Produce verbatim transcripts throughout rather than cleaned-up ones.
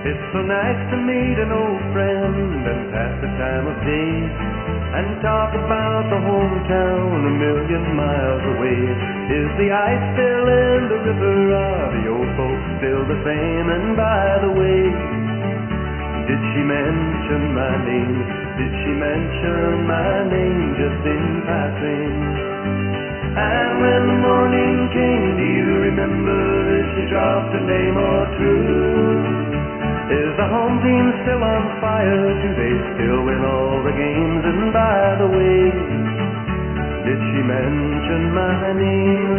It's so nice to meet an old friend and pass the time of day and talk about the hometown a million miles away. Is the ice still in the river? Are the old folks still the same? And by the way, did she mention my name? Did she mention my name just in passing? And when the morning came, do you remember if she dropped a name or two? Is the home team still on fire? Do they still win all the games? And by the way, did she mention my name?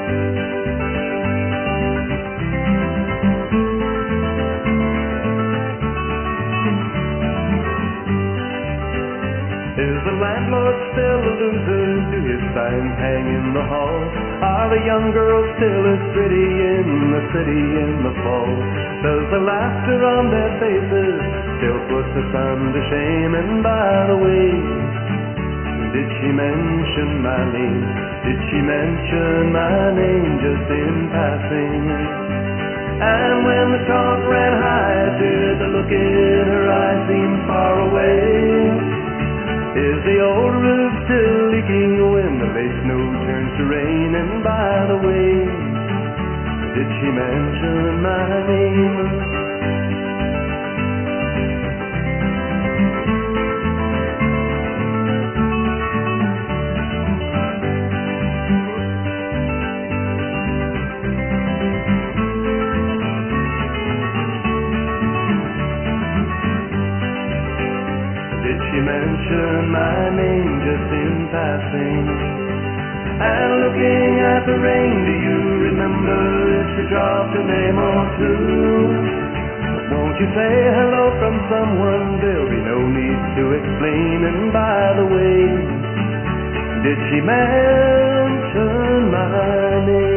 Is the landlord still a loser? Do his signs hang in the hall? Are the young girls still as pretty in the city in the fall? Does the laughter on their faces still put the sun to shame? And by the way, did she mention my name? Did she mention my name just in passing? And when the talk ran high, did the look in her eyes seem far away? Is the old roof still leaking when the late snow turns to rain? And by the way, did she mention my name? Did she mention my name just in passing? And looking at the rain, do you remember if she dropped a name or two? Won't you say hello from someone? There'll be no need to explain. And by the way, did she mention my name?